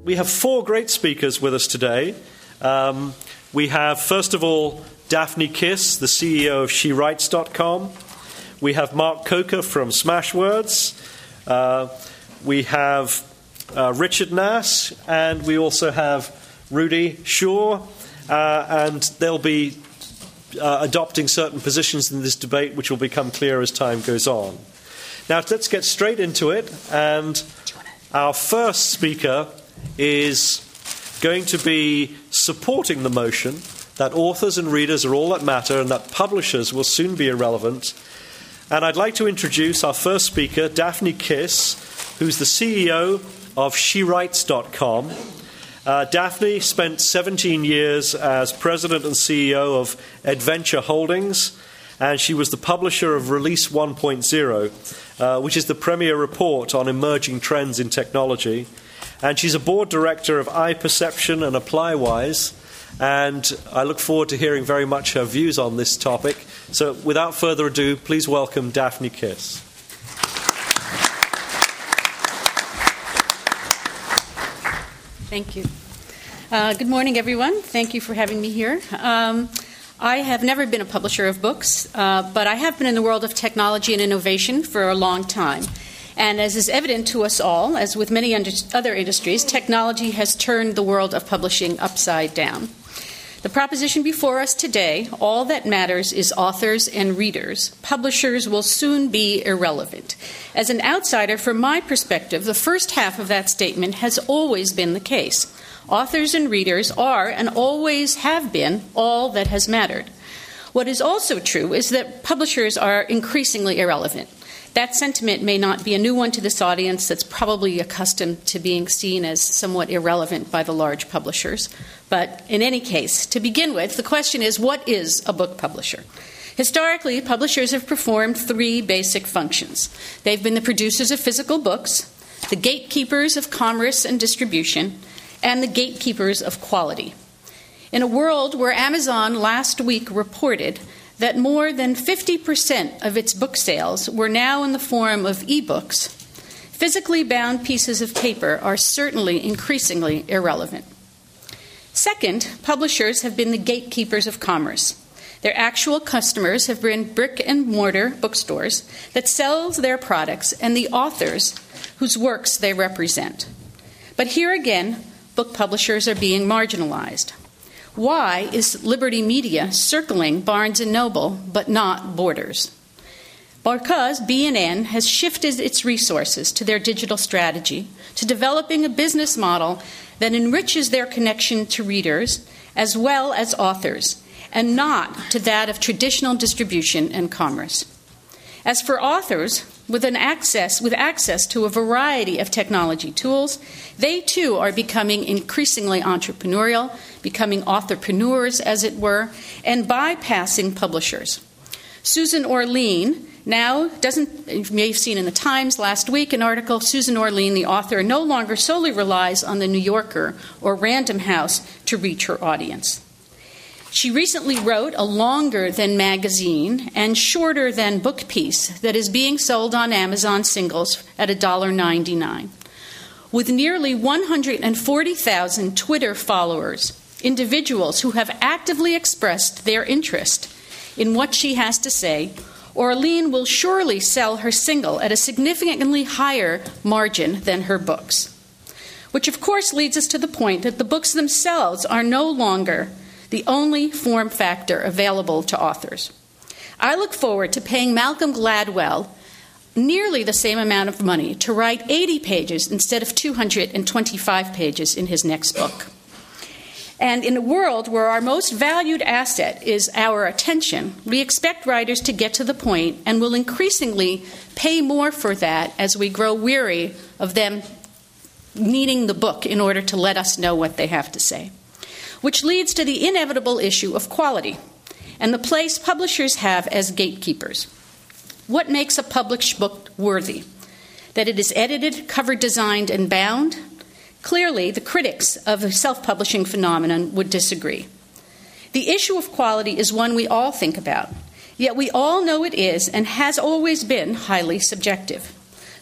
We have four great speakers with us today. We have, first of all, Daphne Kiss, the CEO of SheWrites.com. We have Mark Coker from Smashwords. We have Richard Nass, and we also have Rudy Shaw, and they'll be adopting certain positions in this debate, which will become clear as time goes on. Now, let's get straight into it, and our first speaker is going to be supporting the motion that authors and readers are all that matter and that publishers will soon be irrelevant. And I'd like to introduce our first speaker, Daphne Kiss, who's the CEO of SheWrites.com. Daphne spent 17 years as president and CEO of Adventure Holdings, and she was the publisher of Release 1.0, which is the premier report on emerging trends in technology. And she's a board director of iPerception and ApplyWise, and I look forward to hearing very much her views on this topic. So without further ado, please welcome Daphne Kiss. Thank you. Good morning, everyone. Thank you for having me here. I have never been a publisher of books, but I have been in the world of technology and innovation for a long time. And as is evident to us all, as with many other industries, technology has turned the world of publishing upside down. The proposition before us today, all that matters is authors and readers. Publishers will soon be irrelevant. As an outsider, from my perspective, the first half of that statement has always been the case. Authors and readers are and always have been all that has mattered. What is also true is that publishers are increasingly irrelevant. That sentiment may not be a new one to this audience that's probably accustomed to being seen as somewhat irrelevant by the large publishers. But in any case, to begin with, the question is, what is a book publisher? Historically, publishers have performed three basic functions. They've been the producers of physical books, the gatekeepers of commerce and distribution, and the gatekeepers of quality. In a world where Amazon last week reported that more than 50% of its book sales were now in the form of e-books, physically bound pieces of paper are certainly increasingly irrelevant. Second, publishers have been the gatekeepers of commerce. Their actual customers have been brick-and-mortar bookstores that sell their products and the authors whose works they represent. But here again, book publishers are being marginalized. Why is Liberty Media circling Barnes & Noble but not Borders? Because B&N has shifted its resources to their digital strategy, to developing a business model that enriches their connection to readers as well as authors, and not to that of traditional distribution and commerce. As for authors, with access to a variety of technology tools, they too are becoming increasingly entrepreneurial, becoming authorpreneurs, as it were, and bypassing publishers. Susan Orlean you may have seen in the Times last week an article, Susan Orlean, the author, no longer solely relies on the New Yorker or Random House to reach her audience. She recently wrote a longer-than-magazine and shorter-than-book piece that is being sold on Amazon singles at $1.99. With nearly 140,000 Twitter followers, individuals who have actively expressed their interest in what she has to say, Orlean will surely sell her single at a significantly higher margin than her books. Which, of course, leads us to the point that the books themselves are no longer the only form factor available to authors. I look forward to paying Malcolm Gladwell nearly the same amount of money to write 80 pages instead of 225 pages in his next book. And in a world where our most valued asset is our attention, we expect writers to get to the point and will increasingly pay more for that as we grow weary of them needing the book in order to let us know what they have to say. Which leads to the inevitable issue of quality and the place publishers have as gatekeepers. What makes a published book worthy? That it is edited, cover-designed, and bound? Clearly, the critics of the self-publishing phenomenon would disagree. The issue of quality is one we all think about, yet we all know it is and has always been highly subjective.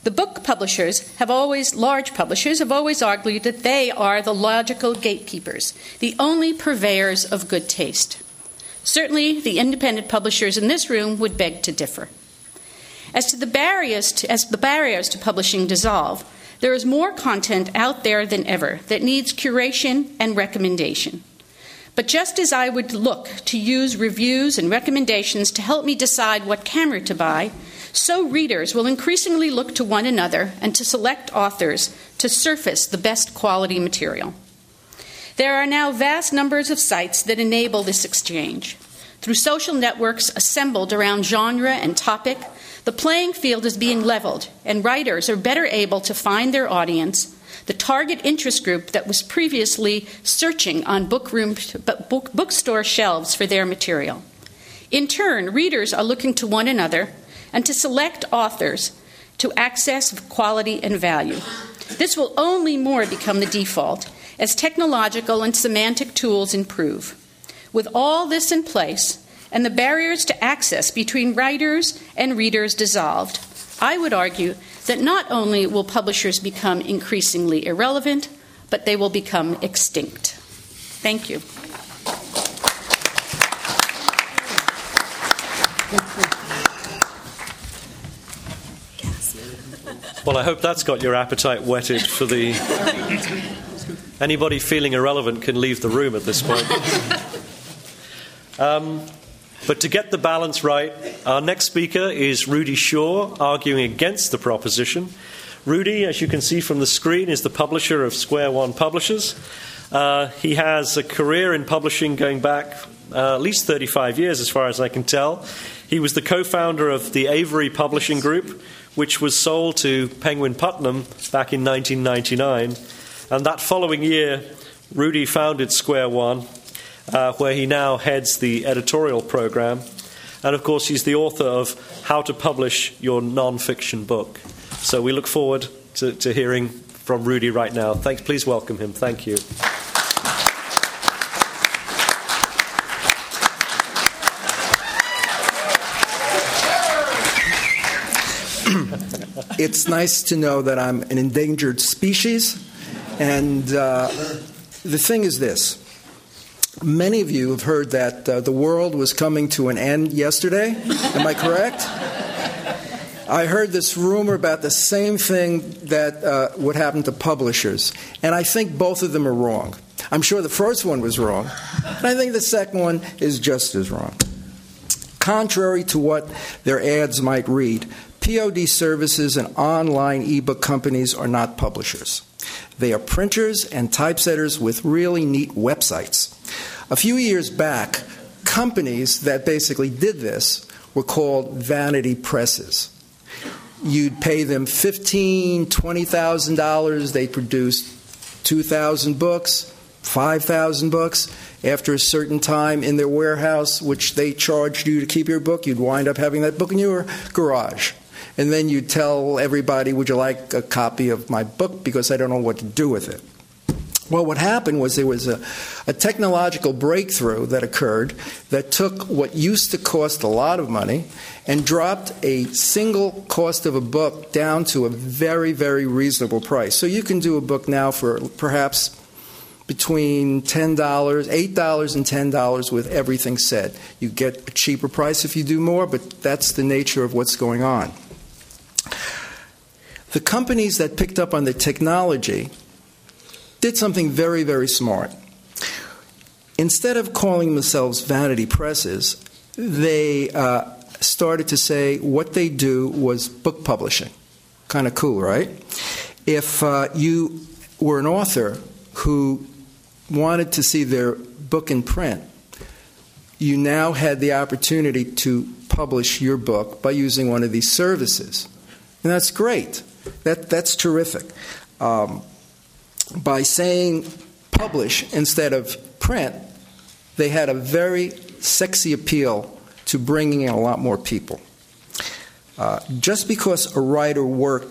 The book publishers large publishers have always argued that they are the logical gatekeepers, the only purveyors of good taste. Certainly, the independent publishers in this room would beg to differ. As the barriers to publishing dissolve, there is more content out there than ever that needs curation and recommendation. But just as I would look to use reviews and recommendations to help me decide what camera to buy, so readers will increasingly look to one another and to select authors to surface the best quality material. There are now vast numbers of sites that enable this exchange. Through social networks assembled around genre and topic, the playing field is being leveled, and writers are better able to find their audience, the target interest group that was previously searching on bookstore shelves for their material. In turn, readers are looking to one another and to select authors to access quality and value. This will only more become the default as technological and semantic tools improve. With all this in place and the barriers to access between writers and readers dissolved, I would argue that not only will publishers become increasingly irrelevant, but they will become extinct. Thank you. Well, I hope that's got your appetite whetted for the... Anybody feeling irrelevant can leave the room at this point. But to get the balance right, our next speaker is Rudy Shaw, arguing against the proposition. Rudy, as you can see from the screen, is the publisher of Square One Publishers. He has a career in publishing going back at least 35 years, as far as I can tell. He was the co-founder of the Avery Publishing Group, which was sold to Penguin Putnam back in 1999. And that following year, Rudy founded Square One, where he now heads the editorial program. And, of course, he's the author of How to Publish Your Non-Fiction Book. So we look forward to hearing from Rudy right now. Thanks. Please welcome him. Thank you. It's nice to know that I'm an endangered species. And the thing is this. Many of you have heard that the world was coming to an end yesterday. Am I correct? I heard this rumor about the same thing that would happen to publishers. And I think both of them are wrong. I'm sure the first one was wrong. And I think the second one is just as wrong. Contrary to what their ads might read, POD services and online ebook companies are not publishers. They are printers and typesetters with really neat websites. A few years back, companies that basically did this were called vanity presses. You'd pay them $15,000, $20,000. They produced 2,000 books, 5,000 books. After a certain time in their warehouse, which they charged you to keep your book, you'd wind up having that book in your garage. And then you'd tell everybody, would you like a copy of my book because I don't know what to do with it. Well, what happened was there was a technological breakthrough that occurred that took what used to cost a lot of money and dropped a single cost of a book down to a very, very reasonable price. So you can do a book now for perhaps between $8 and $10 with everything said. You get a cheaper price if you do more, but that's the nature of what's going on. The companies that picked up on the technology did something very, very smart. Instead of calling themselves vanity presses, they started to say what they do was book publishing. Kind of cool, right? If you were an author who wanted to see their book in print, you now had the opportunity to publish your book by using one of these services. And that's great. That's terrific. By saying publish instead of print, they had a very sexy appeal to bringing in a lot more people. Just because a writer's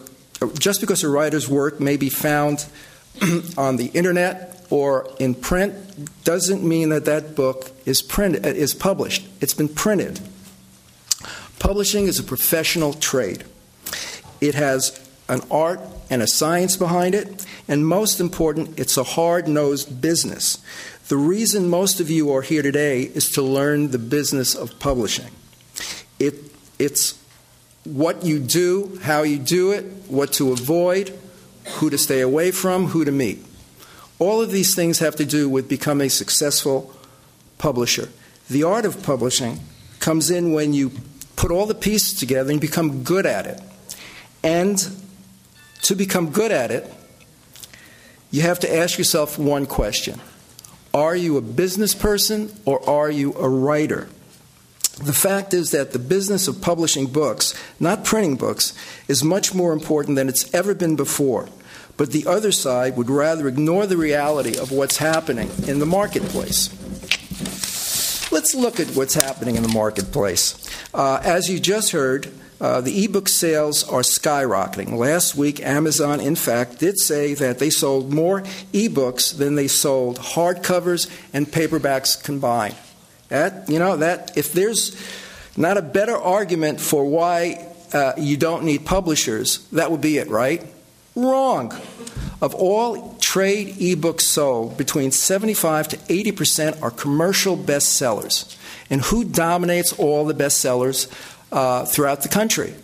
work may be found on the internet or in print doesn't mean that book is published. It's been printed. Publishing is a professional trade. It has an art and a science behind it, and most important, it's a hard-nosed business. The reason most of you are here today is to learn the business of publishing. It's what you do, how you do it, what to avoid, who to stay away from, who to meet. All of these things have to do with becoming a successful publisher. The art of publishing comes in when you put all the pieces together and become good at it. And to become good at it, you have to ask yourself one question. Are you a business person or are you a writer? The fact is that the business of publishing books, not printing books, is much more important than it's ever been before. But the other side would rather ignore the reality of what's happening in the marketplace. Let's look at what's happening in the marketplace. As you just heard, the ebook sales are skyrocketing. Last week, Amazon, in fact, did say that they sold more ebooks than they sold hardcovers and paperbacks combined. If there's not a better argument for why you don't need publishers, that would be it, right? Wrong. Of all trade ebooks sold, between 75 to 80% are commercial bestsellers. And who dominates all the bestsellers throughout the country?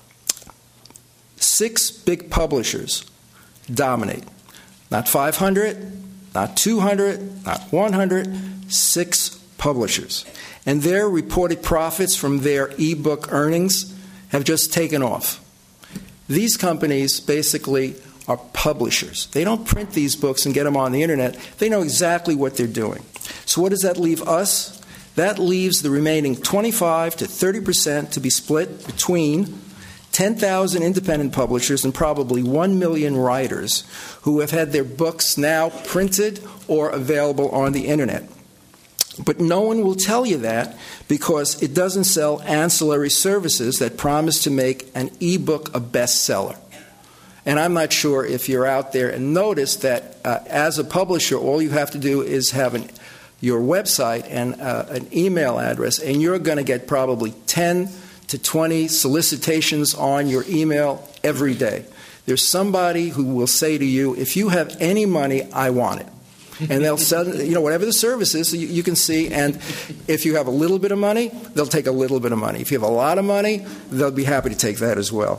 6 big publishers dominate. Not 500, not 200, not 100, 6 publishers. And their reported profits from their ebook earnings have just taken off. These companies basically are publishers. They don't print these books and get them on the internet. They know exactly what they're doing. So what does that leave us? That leaves the remaining 25 to 30% to be split between 10,000 independent publishers and probably 1 million writers who have had their books now printed or available on the internet. But no one will tell you that because it doesn't sell ancillary services that promise to make an ebook a bestseller. And I'm not sure if you're out there and notice that as a publisher, all you have to do is have your website and an email address, and you're going to get probably 10 to 20 solicitations on your email every day. There's somebody who will say to you, if you have any money, I want it. And they'll sell, whatever the service is, so you can see. And if you have a little bit of money, they'll take a little bit of money. If you have a lot of money, they'll be happy to take that as well.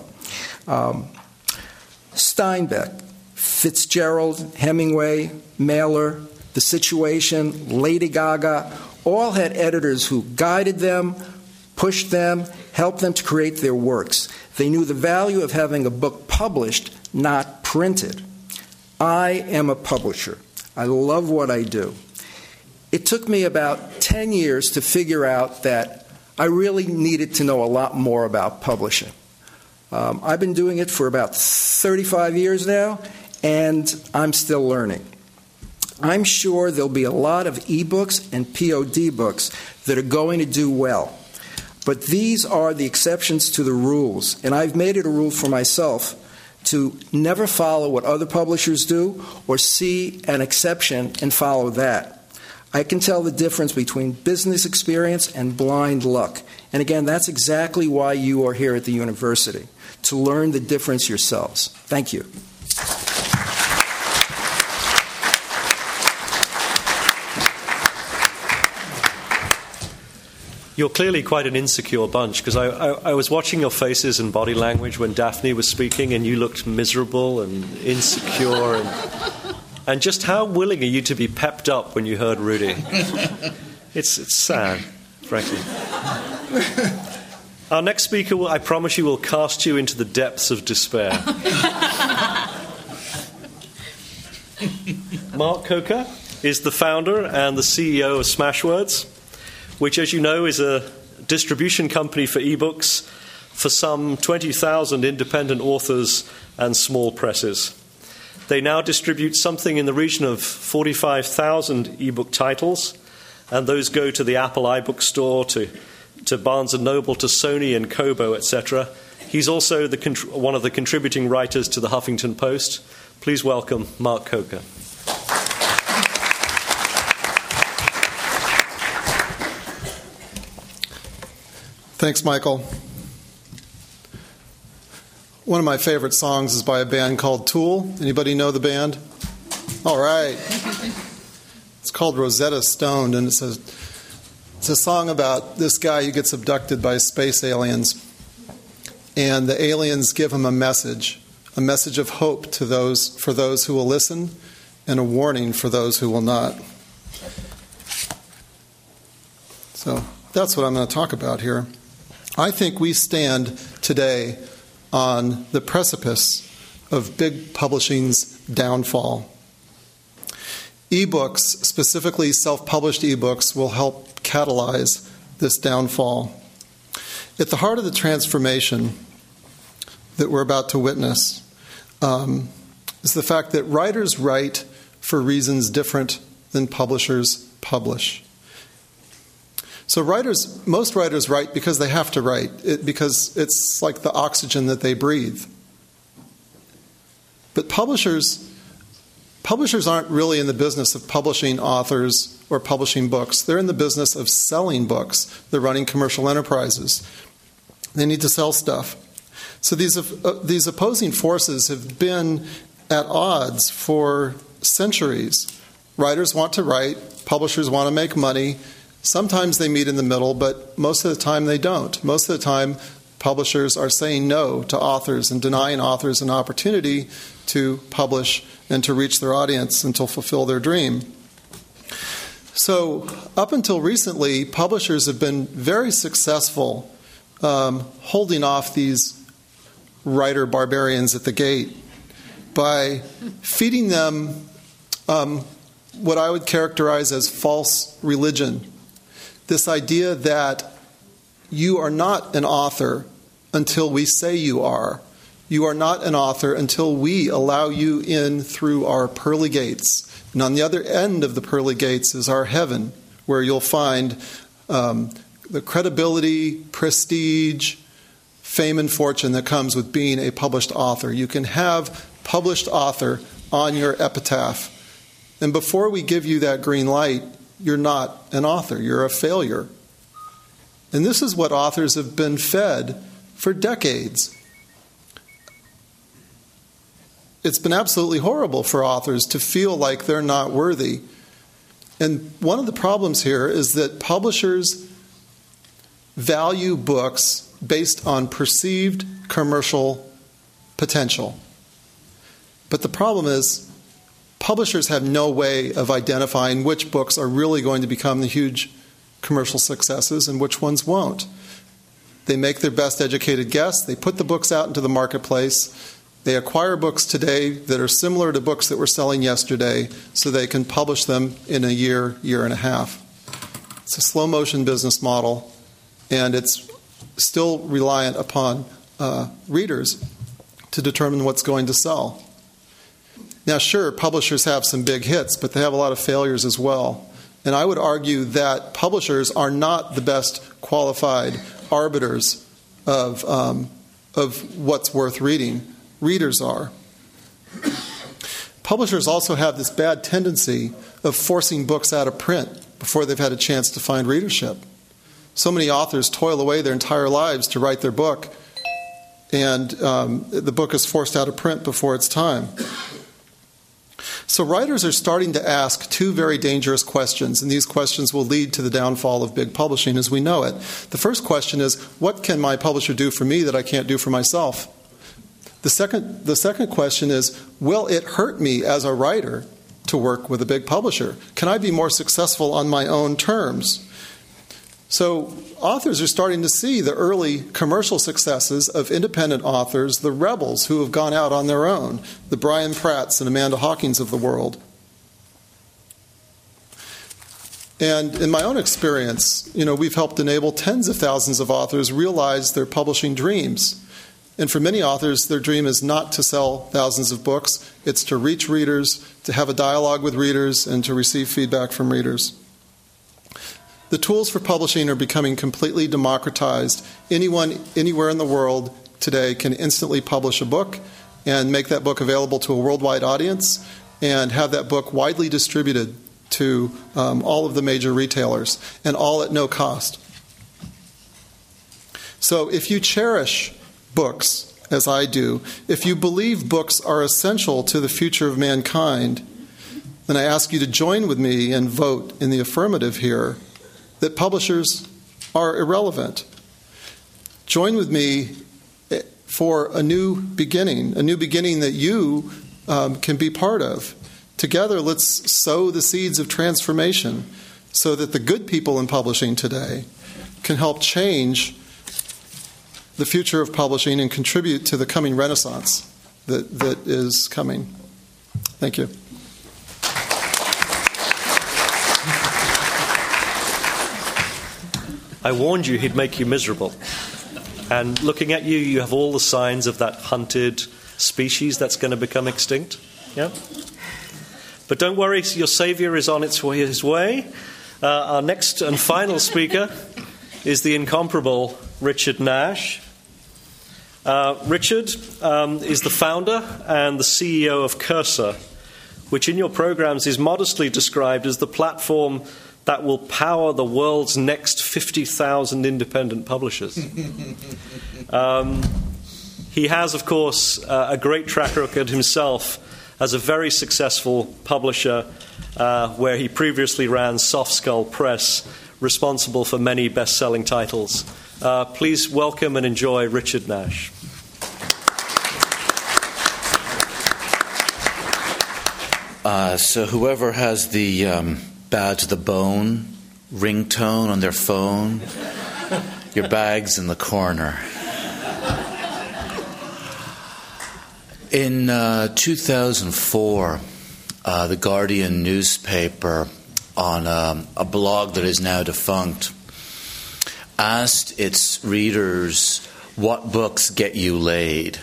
Steinbeck, Fitzgerald, Hemingway, Mailer, The Situation, Lady Gaga, all had editors who guided them, pushed them, helped them to create their works. They knew the value of having a book published, not printed. I am a publisher. I love what I do. It took me about 10 years to figure out that I really needed to know a lot more about publishing. I've been doing it for about 35 years now, and I'm still learning. I'm sure there'll be a lot of ebooks and POD books that are going to do well. But these are the exceptions to the rules, and I've made it a rule for myself to never follow what other publishers do or see an exception and follow that. I can tell the difference between business experience and blind luck. And again, that's exactly why you are here at the university, to learn the difference yourselves. Thank you. You're clearly quite an insecure bunch, because I was watching your faces and body language when Daphne was speaking, and you looked miserable and insecure. And just how willing are you to be pepped up when you heard Rudy? It's sad, frankly. Our next speaker, I promise you, will cast you into the depths of despair. Mark Coker is the founder and the CEO of Smashwords, which, as you know, is a distribution company for ebooks for some 20,000 independent authors and small presses. They now distribute something in the region of 45,000 ebook titles, and those go to the Apple iBook Store, to Barnes & Noble, to Sony and Kobo, etc. He's also one of the contributing writers to the Huffington Post. Please welcome Mark Coker. Thanks, Michael. One of my favorite songs is by a band called Tool. Anybody know the band? All right. It's called Rosetta Stone, and it's a song about this guy who gets abducted by space aliens. And the aliens give him a message of hope for those who will listen, and a warning for those who will not. So that's what I'm going to talk about here. I think we stand today on the precipice of big publishing's downfall. E-books, specifically self-published e-books, will help catalyze this downfall. At the heart of the transformation that we're about to witness is the fact that writers write for reasons different than publishers publish. So most writers write because they have to write, because it's like the oxygen that they breathe. But publishers aren't really in the business of publishing authors or publishing books. They're in the business of selling books. They're running commercial enterprises. They need to sell stuff. So these opposing forces have been at odds for centuries. Writers want to write, publishers want to make money. Sometimes they meet in the middle, but most of the time they don't. Most of the time, publishers are saying no to authors and denying authors an opportunity to publish and to reach their audience and to fulfill their dream. So up until recently, publishers have been very successful holding off these writer barbarians at the gate by feeding them what I would characterize as false religion. This idea that you are not an author until we say you are. You are not an author until we allow you in through our pearly gates. And on the other end of the pearly gates is our heaven, where you'll find the credibility, prestige, fame, and fortune that comes with being a published author. You can have published author on your epitaph. And before we give you that green light, you're not an author. You're a failure. And this is what authors have been fed for decades. It's been absolutely horrible for authors to feel like they're not worthy. And one of the problems here is that publishers value books based on perceived commercial potential. But the problem is, publishers have no way of identifying which books are really going to become the huge commercial successes and which ones won't. They make their best educated guess. They put the books out into the marketplace. They acquire books today that are similar to books that were selling yesterday so they can publish them in a year, year and a half. It's a slow motion business model, and it's still reliant upon readers to determine what's going to sell. Now, sure, publishers have some big hits, but they have a lot of failures as well. And I would argue that publishers are not the best qualified arbiters of what's worth reading. Readers are. Publishers also have this bad tendency of forcing books out of print before they've had a chance to find readership. So many authors toil away their entire lives to write their book, and the book is forced out of print before its time. So writers are starting to ask two very dangerous questions, and these questions will lead to the downfall of big publishing as we know it. The first question is, what can my publisher do for me that I can't do for myself? The second question is, will it hurt me as a writer to work with a big publisher? Can I be more successful on my own terms? So authors are starting to see the early commercial successes of independent authors, the rebels who have gone out on their own, the Brian Pratts and Amanda Hawkins of the world. And in my own experience, we've helped enable tens of thousands of authors realize their publishing dreams. And for many authors, their dream is not to sell thousands of books. It's to reach readers, to have a dialogue with readers, and to receive feedback from readers. The tools for publishing are becoming completely democratized. Anyone, anywhere in the world today can instantly publish a book and make that book available to a worldwide audience and have that book widely distributed to all of the major retailers, and all at no cost. So if you cherish books as I do, if you believe books are essential to the future of mankind, then I ask you to join with me and vote in the affirmative here that publishers are irrelevant. Join with me for a new beginning that you can be part of. Together, let's sow the seeds of transformation so that the good people in publishing today can help change the future of publishing and contribute to the coming renaissance that is coming. Thank you. I warned you he'd make you miserable. And looking at you, you have all the signs of that hunted species that's going to become extinct. Yeah? But don't worry, your savior is on his way. Our next and final speaker is the incomparable Richard Nash. Richard is the founder and the CEO of Cursor, which in your programs is modestly described as the platform that will power the world's next 50,000 independent publishers. He has, of course, a great track record himself as a very successful publisher where he previously ran Soft Skull Press, responsible for many best-selling titles. Please welcome and enjoy Richard Nash. So whoever has the Bow to the Bone ringtone on their phone, your bag's in the corner. In 2004, the Guardian newspaper, on a blog that is now defunct, asked its readers, what books get you laid?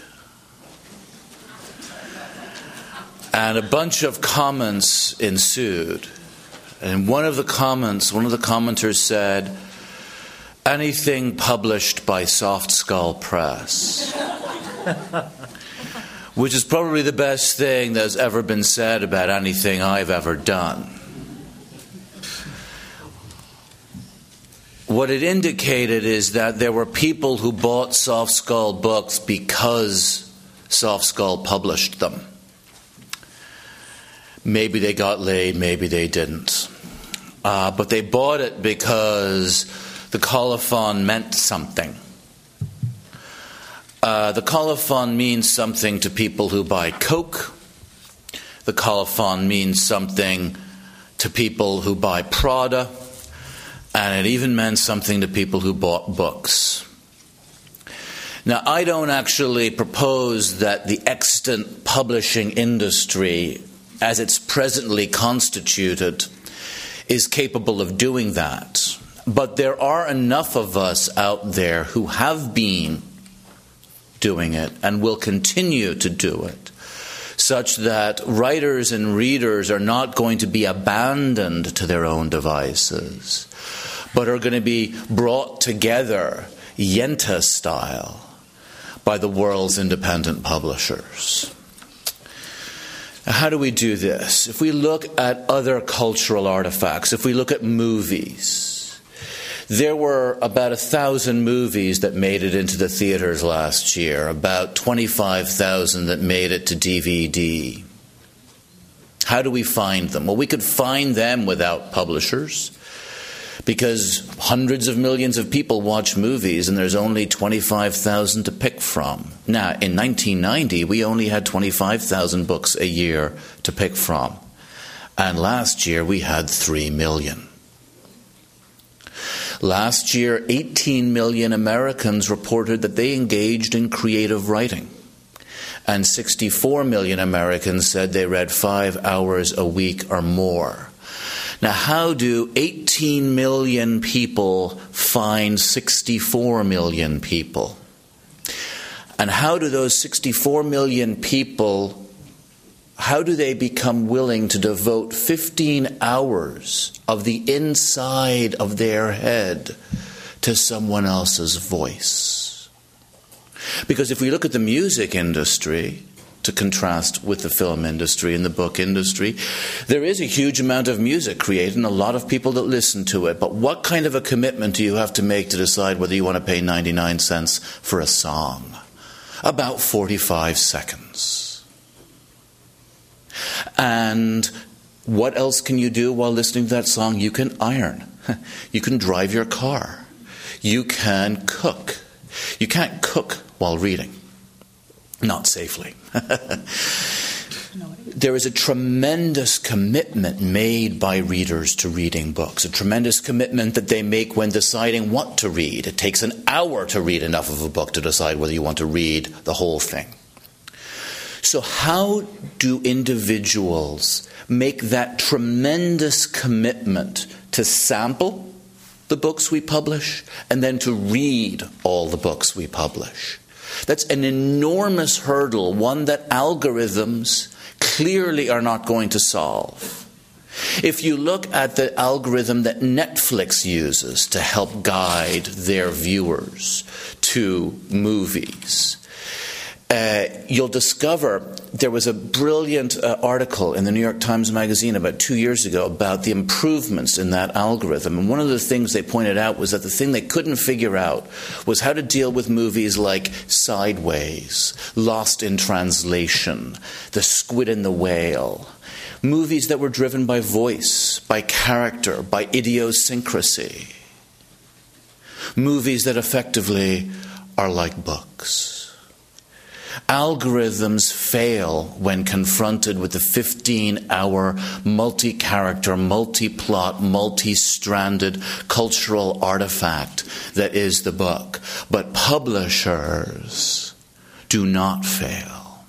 And a bunch of comments ensued. And one of the commenters said, anything published by Soft Skull Press. Which is probably the best thing that's ever been said about anything I've ever done. What it indicated is that there were people who bought Soft Skull books because Soft Skull published them. Maybe they got laid, maybe they didn't. But they bought it because the colophon meant something. The colophon means something to people who buy Coke. The colophon means something to people who buy Prada. And it even meant something to people who bought books. Now, I don't actually propose that the extant publishing industry, as it's presently constituted, is capable of doing that. But there are enough of us out there who have been doing it and will continue to do it, such that writers and readers are not going to be abandoned to their own devices, but are going to be brought together, Yenta style, by the world's independent publishers. How do we do this? If we look at other cultural artifacts, if we look at movies, there were about 1,000 movies that made it into the theaters last year, about 25,000 that made it to DVD. How do we find them? Well, we could find them without publishers, because hundreds of millions of people watch movies and there's only 25,000 to pick from. Now, in 1990, we only had 25,000 books a year to pick from. And last year, we had 3 million. Last year, 18 million Americans reported that they engaged in creative writing. And 64 million Americans said they read 5 hours a week or more. Now, how do 18 million people find 64 million people? And how do those 64 million people, how do they become willing to devote 15 hours of the inside of their head to someone else's voice? Because if we look at the music industry, to contrast with the film industry and the book industry, there is a huge amount of music created and a lot of people that listen to it. But what kind of a commitment do you have to make to decide whether you want to pay 99 cents for a song? About 45 seconds. And what else can you do while listening to that song? You can iron. You can drive your car. You can cook. You can't cook while reading. Not safely. There is a tremendous commitment made by readers to reading books, a tremendous commitment that they make when deciding what to read. It takes an hour to read enough of a book to decide whether you want to read the whole thing. So how do individuals make that tremendous commitment to sample the books we publish and then to read all the books we publish? That's an enormous hurdle, one that algorithms clearly are not going to solve. If you look at the algorithm that Netflix uses to help guide their viewers to movies, you'll discover there was a brilliant article in the New York Times Magazine about 2 years ago about the improvements in that algorithm. And one of the things they pointed out was that the thing they couldn't figure out was how to deal with movies like Sideways, Lost in Translation, The Squid and the Whale. Movies that were driven by voice, by character, by idiosyncrasy. Movies that effectively are like books. Algorithms fail when confronted with the 15-hour multi-character, multi-plot, multi-stranded cultural artifact that is the book. But publishers do not fail.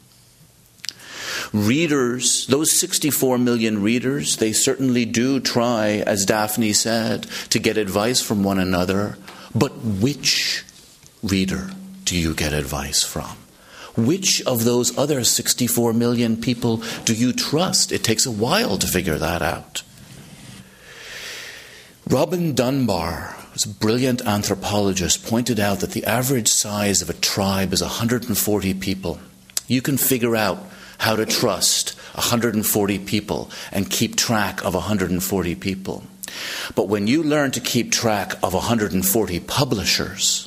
Readers, those 64 million readers, they certainly do try, as Daphne said, to get advice from one another. But which reader do you get advice from? Which of those other 64 million people do you trust? It takes a while to figure that out. Robin Dunbar, who's a brilliant anthropologist, pointed out that the average size of a tribe is 140 people. You can figure out how to trust 140 people and keep track of 140 people. But when you learn to keep track of 140 publishers,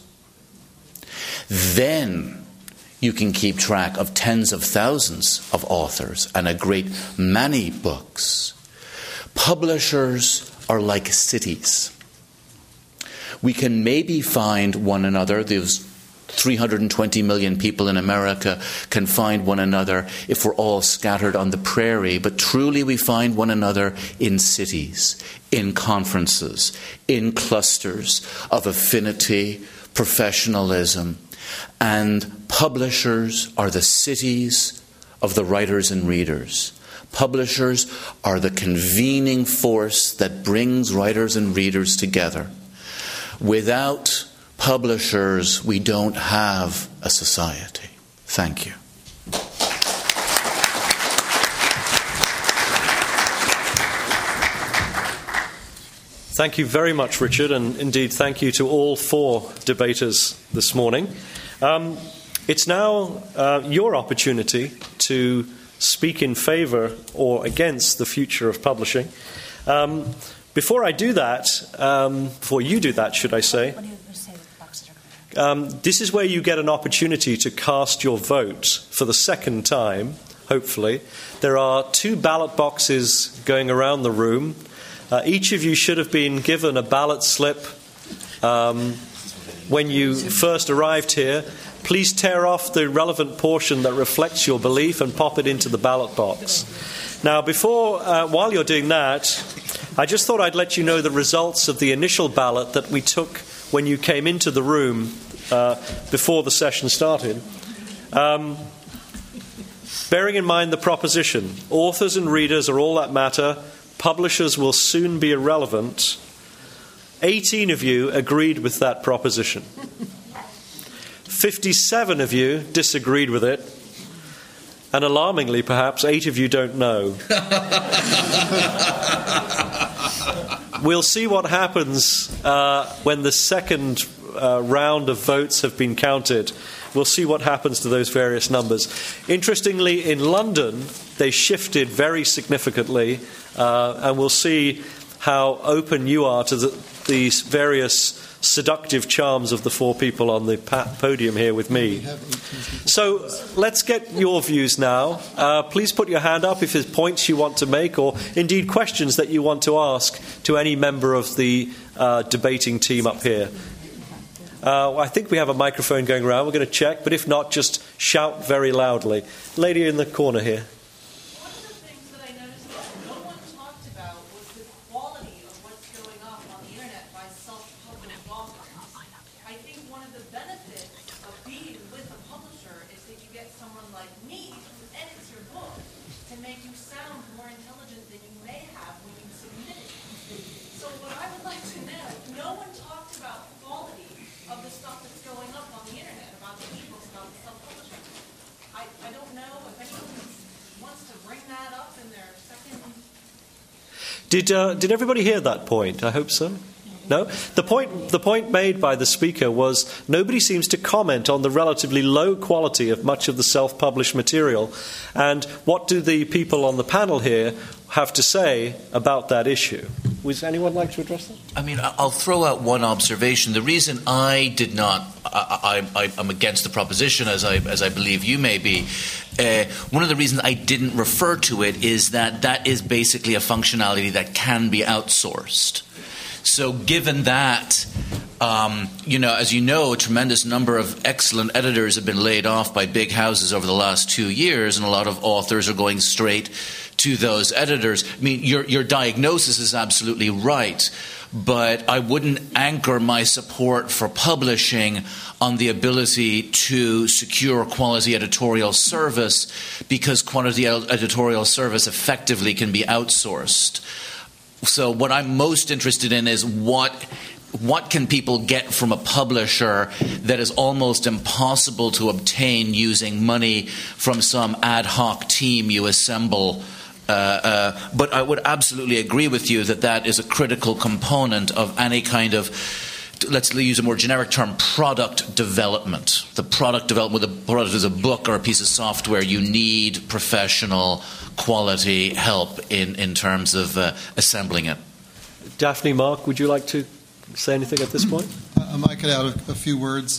then you can keep track of tens of thousands of authors and a great many books. Publishers are like cities. We can maybe find one another. Those 320 million people in America can find one another if we're all scattered on the prairie. But truly we find one another in cities, in conferences, in clusters of affinity, professionalism. And publishers are the cities of the writers and readers. Publishers are the convening force that brings writers and readers together. Without publishers, we don't have a society. Thank you. Thank you very much, Richard, and indeed thank you to all four debaters this morning. It's now your opportunity to speak in favour or against the future of publishing. Before I do that, before you do that, should I say, this is where you get an opportunity to cast your vote for the second time, hopefully. There are 2 ballot boxes going around the room. Each of you should have been given a ballot slip when you first arrived here. Please tear off the relevant portion that reflects your belief and pop it into the ballot box. Now, while you're doing that, I just thought I'd let you know the results of the initial ballot that we took when you came into the room before the session started. Bearing in mind the proposition, authors and readers are all that matter, publishers will soon be irrelevant, 18 of you agreed with that proposition. 57 of you disagreed with it, and alarmingly perhaps 8 of you don't know. We'll see what happens when the second round of votes have been counted. We'll see what happens to those various numbers. Interestingly, in London, they shifted very significantly, and we'll see how open you are to these various seductive charms of the four people on the podium here with me. So let's get your views now. Please put your hand up if there's points you want to make, or indeed questions that you want to ask to any member of the debating team up here. I think we have a microphone going around. We're going to check, but if not, just shout very loudly. Lady in the corner here. Did everybody hear that point? I hope so. No? The point made by the speaker was nobody seems to comment on the relatively low quality of much of the self-published material. And what do the people on the panel here have to say about that issue? Would anyone like to address that? I mean, I'll throw out one observation. The reason I did not, I'm against the proposition, as I believe you may be. One of the reasons I didn't refer to it is that is basically a functionality that can be outsourced. So given that, as you know, a tremendous number of excellent editors have been laid off by big houses over the last 2 years, and a lot of authors are going straight to those editors. I mean, your diagnosis is absolutely right, but I wouldn't anchor my support for publishing on the ability to secure quality editorial service, because quality editorial service effectively can be outsourced. So what I'm most interested in is what can people get from a publisher that is almost impossible to obtain using money from some ad hoc team you assemble. But I would absolutely agree with you that is a critical component of any kind of, let's use a more generic term, product development. The product development, whether the product is a book or a piece of software, you need professional quality help in terms of assembling it. Daphne, Mark, would you like to say anything at this point? I might could add a few words.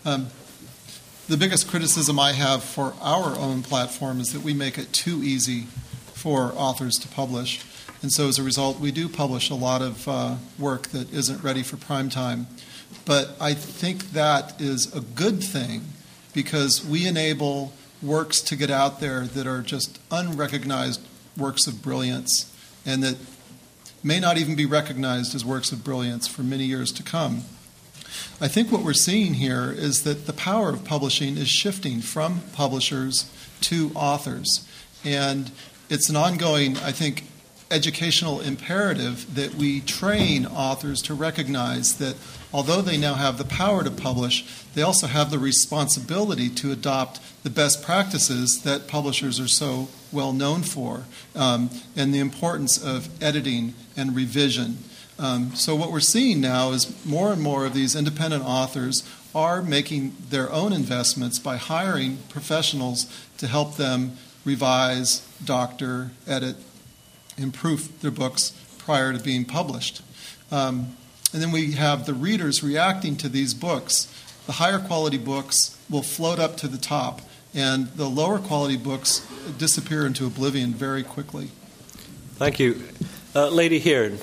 The biggest criticism I have for our own platform is that we make it too easy for authors to publish. And so as a result, we do publish a lot of work that isn't ready for prime time. But I think that is a good thing, because we enable works to get out there that are just unrecognized works of brilliance, and that may not even be recognized as works of brilliance for many years to come. I think what we're seeing here is that the power of publishing is shifting from publishers to authors. And it's an ongoing, I think, educational imperative that we train authors to recognize that although they now have the power to publish, they also have the responsibility to adopt the best practices that publishers are so well known for, and the importance of editing and revision. So what we're seeing now is more and more of these independent authors are making their own investments by hiring professionals to help them revise, doctor, edit, improve their books prior to being published. And then we have the readers reacting to these books. The higher quality books will float up to the top, and the lower quality books disappear into oblivion very quickly. Thank you. Lady here.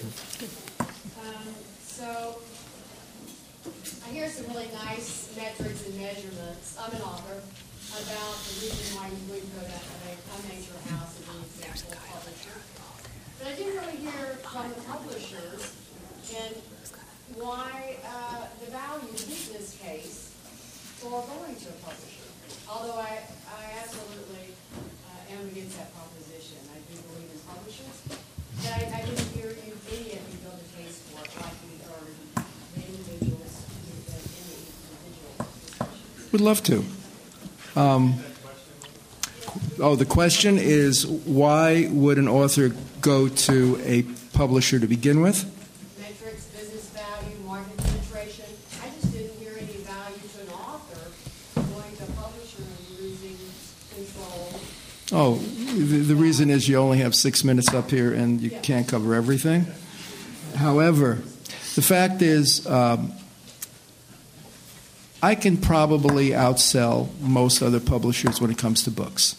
So I hear some really nice metrics and measurements. I'm an author about the reason why you wouldn't go to a major house as an example publisher. But I didn't really hear from the publishers and why the value business case for going to a publisher. Although I absolutely am against that proposition. I do believe in publishers. But I didn't hear any of you build a case for it like we heard the individuals in the individual discussions. Would love to. The question is, why would an author go to a publisher to begin with? Metrics, business value, market penetration. I just didn't hear any value to an author going to a publisher and losing control. Oh, the reason is you only have 6 minutes up here and you can't cover everything. However, the fact is, I can probably outsell most other publishers when it comes to books.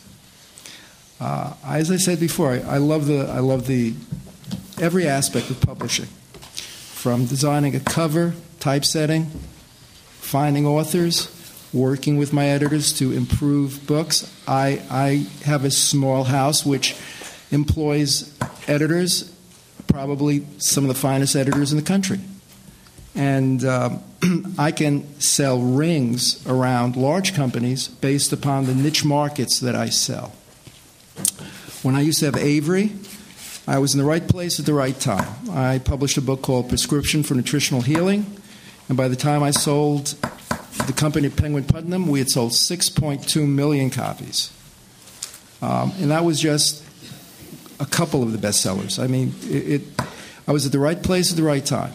As I said before, I love the every aspect of publishing, from designing a cover, typesetting, finding authors, working with my editors to improve books. I have a small house which employs editors, probably some of the finest editors in the country. And I can sell rings around large companies based upon the niche markets that I sell. When I used to have Avery, I was in the right place at the right time. I published a book called Prescription for Nutritional Healing, and by the time I sold the company Penguin Putnam, we had sold 6.2 million copies. And that was just a couple of the bestsellers. I mean, I was at the right place at the right time.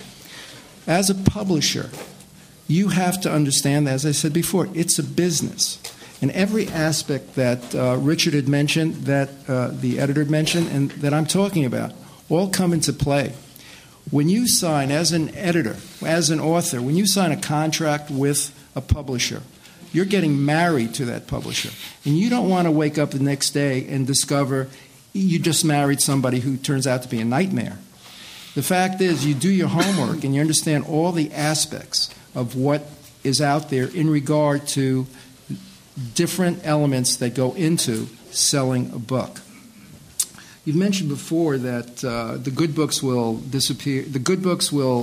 As a publisher, you have to understand, as I said before, it's a business. And every aspect that Richard had mentioned, that the editor had mentioned, and that I'm talking about, all come into play. When you sign, as an editor, as an author, when you sign a contract with a publisher, you're getting married to that publisher. And you don't want to wake up the next day and discover you just married somebody who turns out to be a nightmare. The fact is, you do your homework and you understand all the aspects of what is out there in regard to different elements that go into selling a book. You've mentioned before that the good books will disappear. The good books will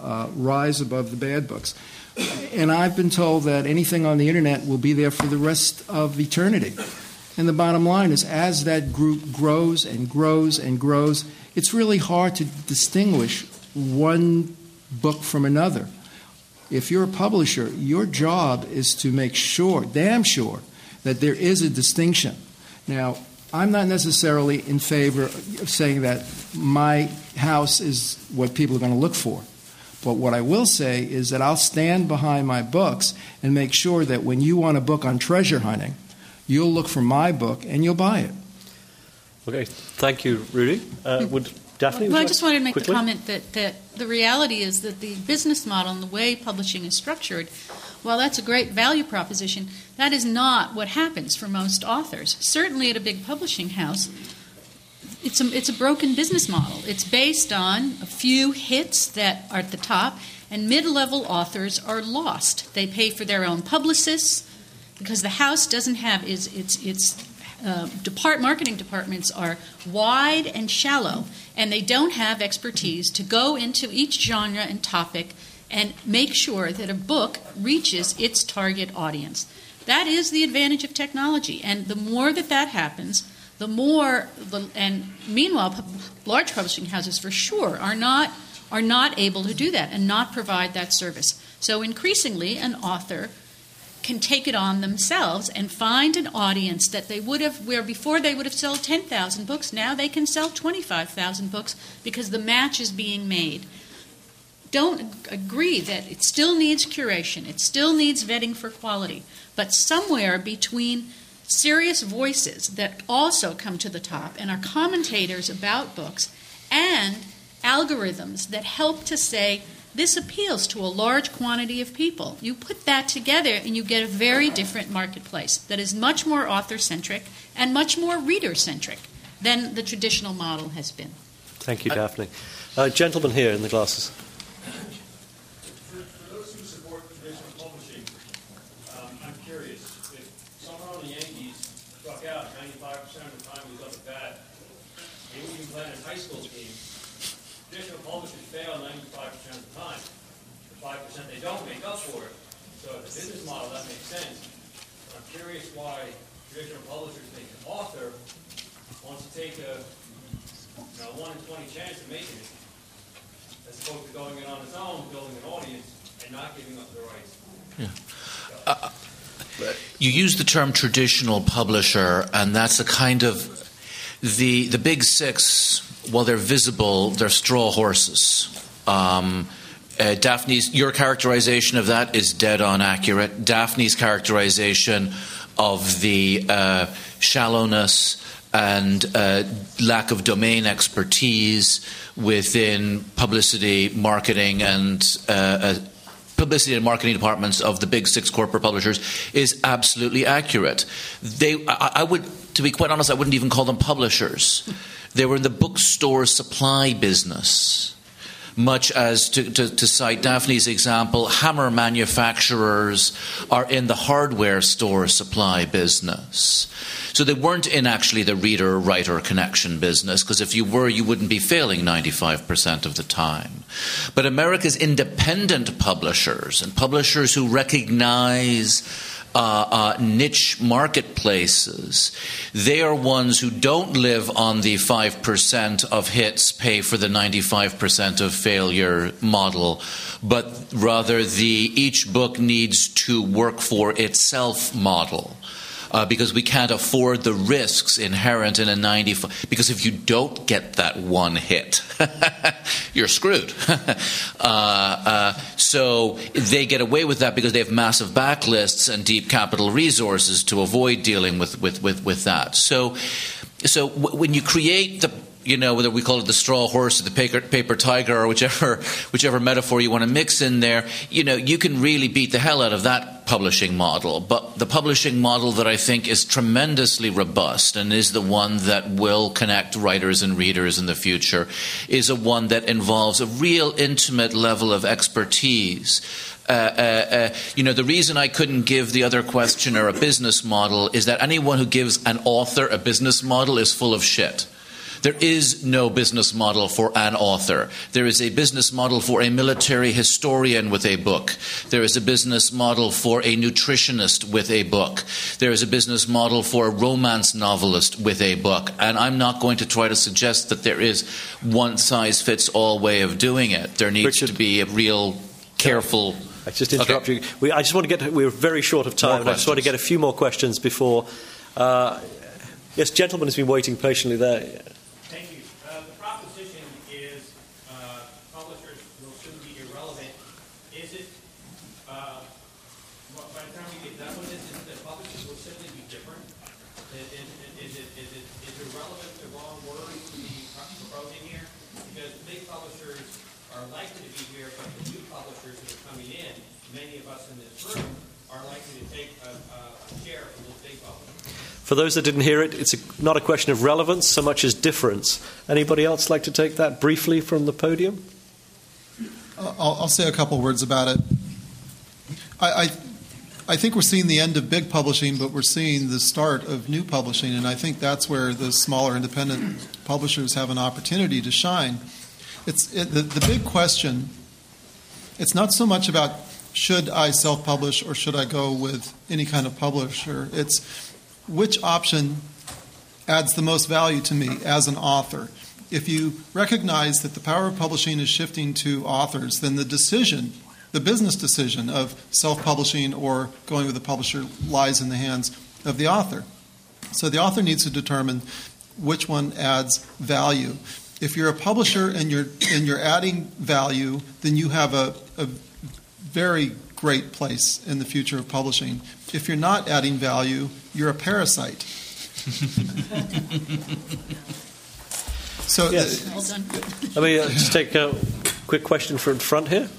rise above the bad books. And I've been told that anything on the internet will be there for the rest of eternity. And the bottom line is, as that group grows and grows and grows, it's really hard to distinguish one book from another. If you're a publisher, your job is to make sure, damn sure, that there is a distinction. Now, I'm not necessarily in favor of saying that my house is what people are going to look for. But what I will say is that I'll stand behind my books and make sure that when you want a book on treasure hunting, you'll look for my book and you'll buy it. Okay, thank you, Rudy. Would Daphne? Well, I just wanted to make the comment that the reality is that the business model and the way publishing is structured, while that's a great value proposition, that is not what happens for most authors. Certainly at a big publishing house, it's a broken business model. It's based on a few hits that are at the top, and mid-level authors are lost. They pay for their own publicists because the house doesn't have its marketing departments are wide and shallow, and they don't have expertise to go into each genre and topic and make sure that a book reaches its target audience. That is the advantage of technology, and the more that happens, the more. And meanwhile, large publishing houses for sure are not able to do that and not provide that service. So increasingly, an author can take it on themselves and find an audience that they would have, where before they would have sold 10,000 books, now they can sell 25,000 books because the match is being made. Don't agree that it still needs curation, it still needs vetting for quality, but somewhere between serious voices that also come to the top and are commentators about books and algorithms that help to say, this appeals to a large quantity of people. You put that together and you get a very different marketplace that is much more author-centric and much more reader-centric than the traditional model has been. Thank you, Daphne. Gentleman here in the glasses. For those who support traditional publishing, I'm curious. If someone on the Yankees struck out 95% of the time he was up at bat, they wouldn't even play in a high school team. Traditional publishers fail 95% of the time. The 5% they don't make up for it. So as a business model, that makes sense. But I'm curious why traditional publishers think an author wants to take a 1 in 20 chance of making it, as opposed to going it on his own, building an audience, and not giving up the rights. Yeah. You use the term traditional publisher, and that's a kind of the big six. Well, they're visible. They're straw horses. Daphne's, your characterization of that is dead on accurate. Daphne's characterization of the shallowness lack of domain expertise within publicity, marketing, and marketing departments of the big 6 corporate publishers is absolutely accurate. I would, to be quite honest, I wouldn't even call them publishers. They were in the bookstore supply business. Much as, to cite Daphne's example, hammer manufacturers are in the hardware store supply business. So they weren't in actually the reader-writer connection business, because if you were, you wouldn't be failing 95% of the time. But America's independent publishers and publishers who recognize niche marketplaces, they are ones who don't live on the 5% of hits pay for the 95% of failure model, but rather the each book needs to work for itself model. Because we can't afford the risks inherent in a 95. Because if you don't get that one hit, you're screwed. So they get away with that because they have massive backlists and deep capital resources to avoid dealing with that. So when you create the, whether we call it the straw horse or the paper tiger or whichever metaphor you want to mix in there, you can really beat the hell out of that publishing model. But the publishing model that I think is tremendously robust and is the one that will connect writers and readers in the future is a one that involves a real intimate level of expertise. The reason I couldn't give the other questioner a business model is that anyone who gives an author a business model is full of shit. There is no business model for an author. There is a business model for a military historian with a book. There is a business model for a nutritionist with a book. There is a business model for a romance novelist with a book. And I'm not going to try to suggest that there is one-size-fits-all way of doing it. There needs to be a real careful... I just interrupt you. I just want to get... We're very short of time. And I just want to get a few more questions before... yes, gentleman has been waiting patiently there. For those that didn't hear it, it's not a question of relevance so much as difference. Anybody else like to take that briefly from the podium? I'll say a couple words about it. I think we're seeing the end of big publishing, but we're seeing the start of new publishing, and I think that's where the smaller independent publishers have an opportunity to shine. The big question, it's not so much about should I self-publish or should I go with any kind of publisher. It's which option adds the most value to me as an author. If you recognize that the power of publishing is shifting to authors, then the business decision of self-publishing or going with a publisher lies in the hands of the author. So the author needs to determine which one adds value. If you're a publisher and you're adding value, then you have a very great place in the future of publishing. If you're not adding value, you're a parasite. So, yes. Well done. Let me just take a quick question from front here.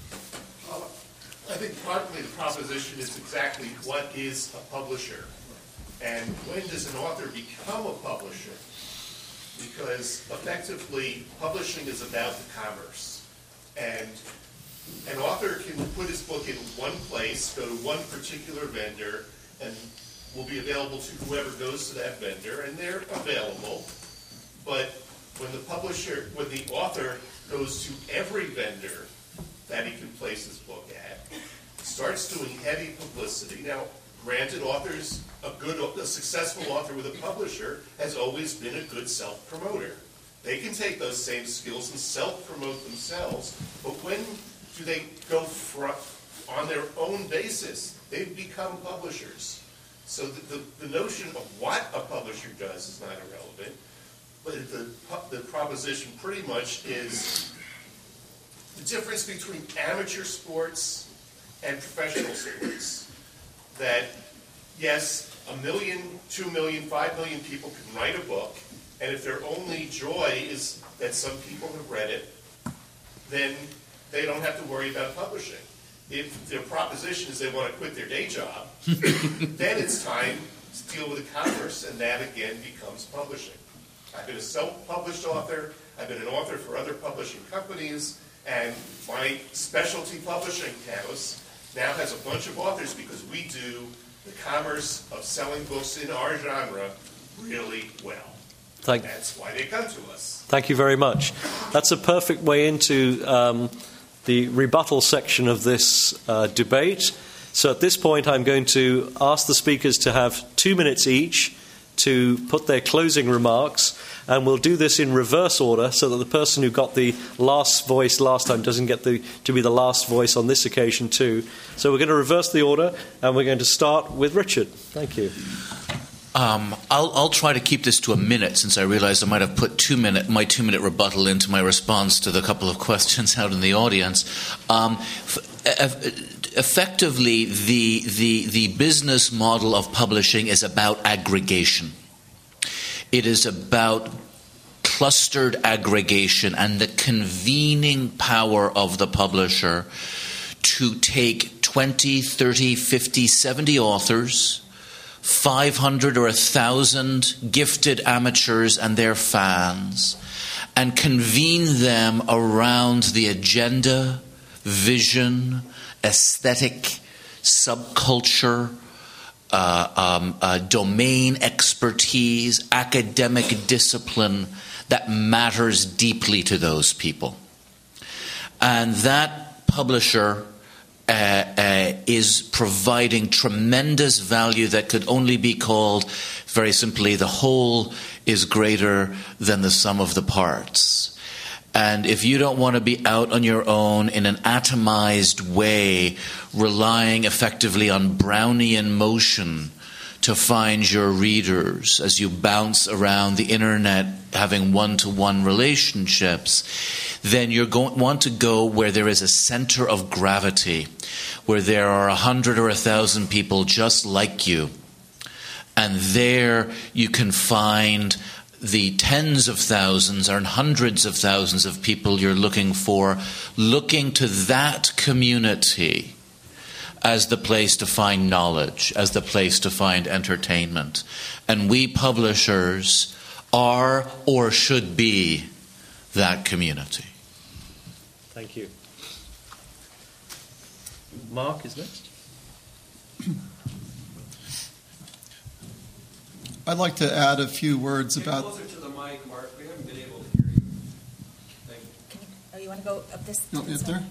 I think partly the proposition is exactly what is a publisher, and when does an author become a publisher? Because effectively, publishing is about the commerce, and an author can put his book in one place, go to one particular vendor, and will be available to whoever goes to that vendor, and they're available. But when the author goes to every vendor that he can place his book at, starts doing heavy publicity. Now, granted, a successful author with a publisher has always been a good self-promoter. They can take those same skills and self-promote themselves, but when do they go on their own basis? They become publishers. So the notion of what a publisher does is not irrelevant, but the proposition pretty much is the difference between amateur sports and professional sports. That, yes, 1 million, 2 million, 5 million people can write a book, and if their only joy is that some people have read it, then they don't have to worry about publishing. If their proposition is they want to quit their day job, then it's time to deal with the commerce, and that again becomes publishing. I've been a self-published author. I've been an author for other publishing companies, and my specialty publishing house now has a bunch of authors because we do the commerce of selling books in our genre really well. That's why they come to us. Thank you very much. That's a perfect way into the rebuttal section of this debate. So at this point, I'm going to ask the speakers to have 2 minutes each to put their closing remarks, and we'll do this in reverse order so that the person who got the last voice last time doesn't get to be the last voice on this occasion too. So we're going to reverse the order, and we're going to start with Richard. Thank you. I'll try to keep this to a minute, since I realize I might have put my 2 minute rebuttal into my response to the couple of questions out in the audience. Effectively, the business model of publishing is about aggregation. It is about clustered aggregation and the convening power of the publisher to take 20, 30, 50, 70 authors, 500 or 1,000 gifted amateurs and their fans, and convene them around the agenda, vision, aesthetic, subculture, domain expertise, academic discipline that matters deeply to those people. And that publisher is providing tremendous value that could only be called, very simply, the whole is greater than the sum of the parts. And if you don't want to be out on your own in an atomized way, relying effectively on Brownian motion to find your readers as you bounce around the internet having one-to-one relationships, then you're going want to go where there is a center of gravity, where there are 100 or 1,000 people just like you. And there you can find the tens of thousands and hundreds of thousands of people you're looking for, looking to that community as the place to find knowledge, as the place to find entertainment. And we publishers are or should be that community. Thank you. Mark is next. I'd like to add a few words about... Get closer to the mic, Mark. We haven't been able to hear you. Thank you. You want to go up this? No, is there?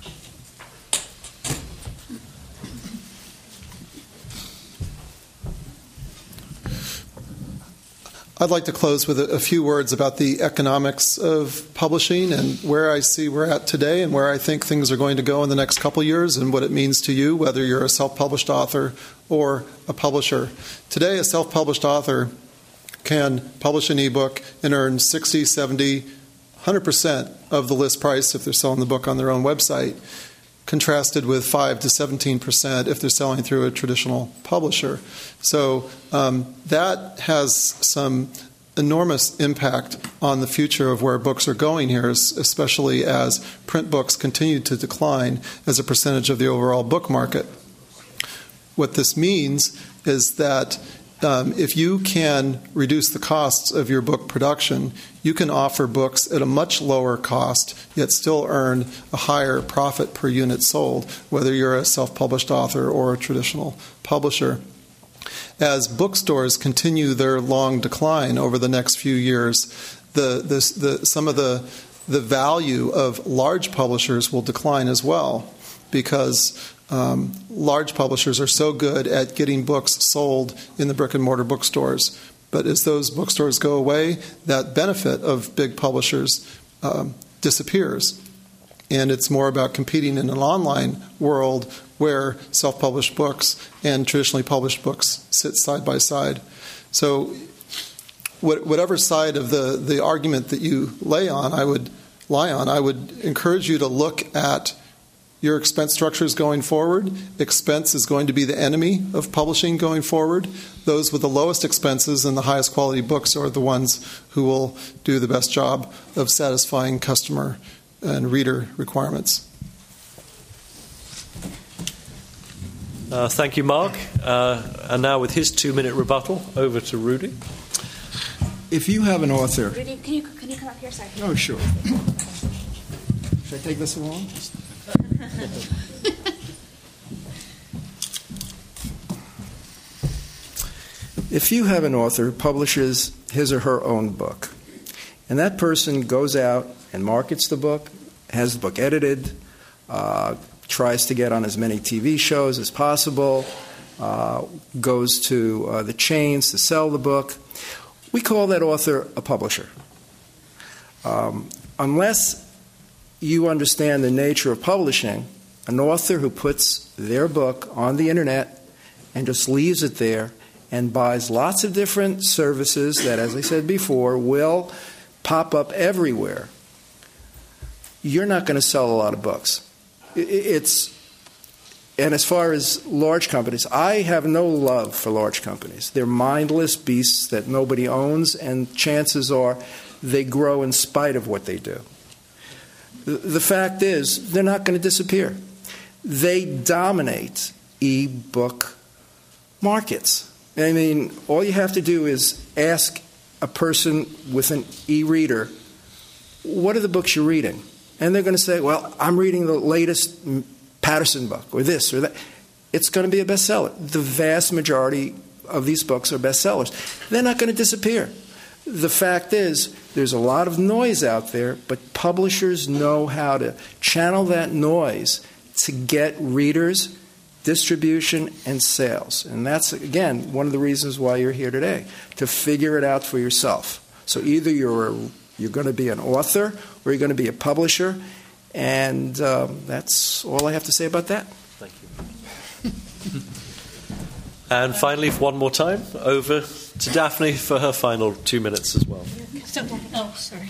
I'd like to close with a few words about the economics of publishing and where I see we're at today and where I think things are going to go in the next couple years and what it means to you, whether you're a self-published author or a publisher. Today, a self-published author can publish an ebook and earn 60, 70, 100% of the list price if they're selling the book on their own website, contrasted with 5 to 17% if they're selling through a traditional publisher. So that has some enormous impact on the future of where books are going here, especially as print books continue to decline as a percentage of the overall book market. What this means is that if you can reduce the costs of your book production, you can offer books at a much lower cost, yet still earn a higher profit per unit sold, whether you're a self-published author or a traditional publisher. As bookstores continue their long decline over the next few years, some of the value of large publishers will decline as well, because large publishers are so good at getting books sold in the brick-and-mortar bookstores. But as those bookstores go away, that benefit of big publishers disappears. And it's more about competing in an online world where self-published books and traditionally published books sit side by side. So whatever side of the argument that you lie on, I would encourage you to look at your expense structures going forward. Expense is going to be the enemy of publishing going forward. Those with the lowest expenses and the highest quality books are the ones who will do the best job of satisfying customer and reader requirements. Thank you, Mark. And now with his 2-minute rebuttal, over to Rudy. If you have an author... Rudy, can you come up here? Sorry. Oh, sure. Should I take this along? If you have an author who publishes his or her own book, and that person goes out and markets the book, has the book edited, tries to get on as many TV shows as possible, goes to the chains to sell the book, we call that author a publisher. Unless you understand the nature of publishing, an author who puts their book on the internet and just leaves it there and buys lots of different services that, as I said before, will pop up everywhere, you're not going to sell a lot of books. And as far as large companies, I have no love for large companies. They're mindless beasts that nobody owns, and chances are they grow in spite of what they do. The fact is, they're not going to disappear. They dominate e-book markets. I mean, all you have to do is ask a person with an e-reader, what are the books you're reading? And they're going to say, well, I'm reading the latest Patterson book, or this, or that. It's going to be a bestseller. The vast majority of these books are bestsellers. They're not going to disappear. The fact is, there's a lot of noise out there, but publishers know how to channel that noise to get readers, distribution, and sales. And that's, again, one of the reasons why you're here today, to figure it out for yourself. So either you're going to be an author or you're going to be a publisher, and that's all I have to say about that. Thank you. And finally, one more time, over to Daphne for her final 2 minutes as well. Sorry.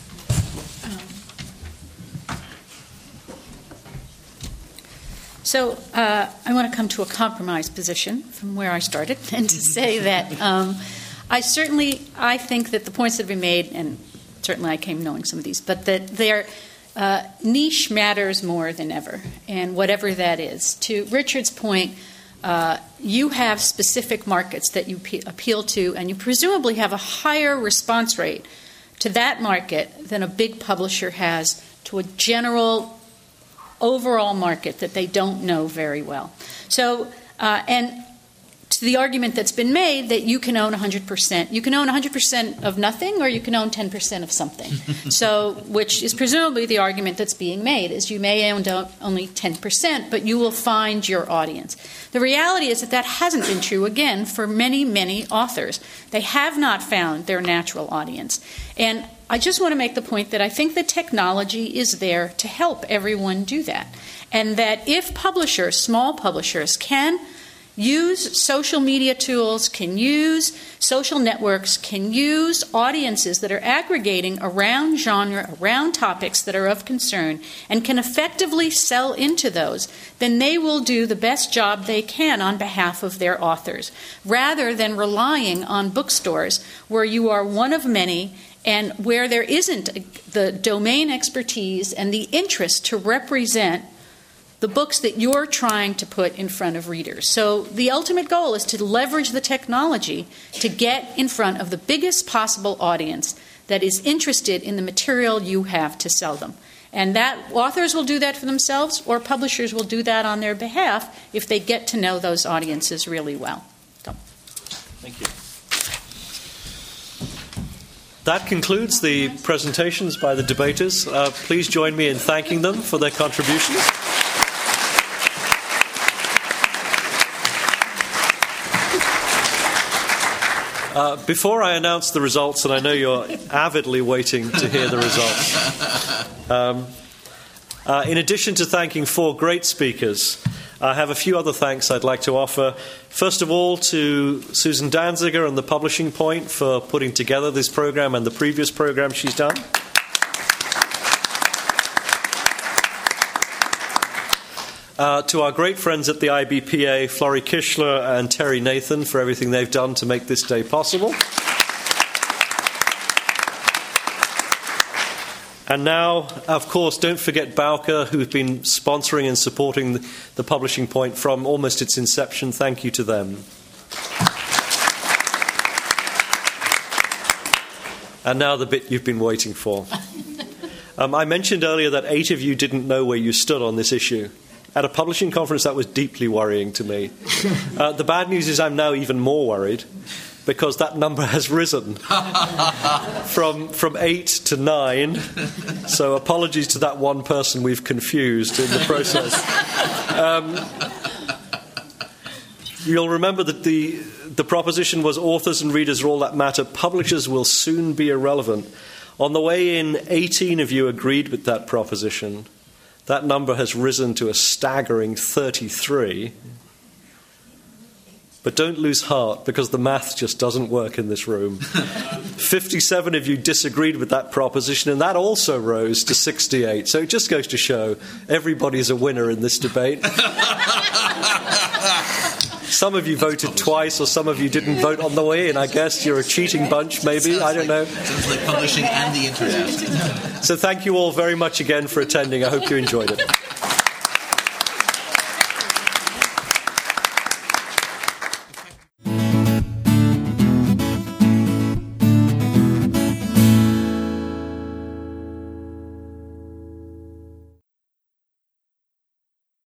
So I want to come to a compromise position from where I started, and to say that I think that the points that have been made, and certainly I came knowing some of these, but that their niche matters more than ever, and whatever that is. To Richard's point, you have specific markets that you appeal to, and you presumably have a higher response rate to that market than a big publisher has to a general overall market that they don't know very well. So, and to the argument that's been made that you can own 100%. You can own 100% of nothing, or you can own 10% of something. So, which is presumably the argument that's being made, is you may own only 10%, but you will find your audience. The reality is that hasn't been true, again, for many, many authors. They have not found their natural audience. And I just want to make the point that I think that technology is there to help everyone do that. And that if publishers, small publishers, can use social media tools, can use social networks, can use audiences that are aggregating around genre, around topics that are of concern, and can effectively sell into those, then they will do the best job they can on behalf of their authors, rather than relying on bookstores where you are one of many and where there isn't the domain expertise and the interest to represent the books that you're trying to put in front of readers. So the ultimate goal is to leverage the technology to get in front of the biggest possible audience that is interested in the material you have to sell them. And that authors will do that for themselves, or publishers will do that on their behalf if they get to know those audiences really well. So. Thank you. That concludes the presentations by the debaters. Please join me in thanking them for their contributions. Before I announce the results, and I know you're avidly waiting to hear the results, in addition to thanking 4 great speakers, I have a few other thanks I'd like to offer. First of all, to Susan Danziger and the Publishing Point for putting together this program and the previous program she's done. To our great friends at the IBPA, Florrie Kishler and Terry Nathan, for everything they've done to make this day possible. And now, of course, don't forget Bowker, who've been sponsoring and supporting the Publishing Point from almost its inception. Thank you to them. And now the bit you've been waiting for. I mentioned earlier that 8 of you didn't know where you stood on this issue. At a publishing conference, that was deeply worrying to me. The bad news is I'm now even more worried, because that number has risen from 8 to 9. So apologies to that one person we've confused in the process. You'll remember that the proposition was authors and readers are all that matter. Publishers will soon be irrelevant. On the way in, 18 of you agreed with that proposition. That number has risen to a staggering 33. But don't lose heart, because the math just doesn't work in this room. 57 of you disagreed with that proposition, and that also rose to 68. So it just goes to show everybody's a winner in this debate. Some of you voted twice, or some of you didn't vote on the way in. I guess you're a cheating bunch, maybe. I don't know. Sounds like publishing and the internet. So thank you all very much again for attending. I hope you enjoyed it.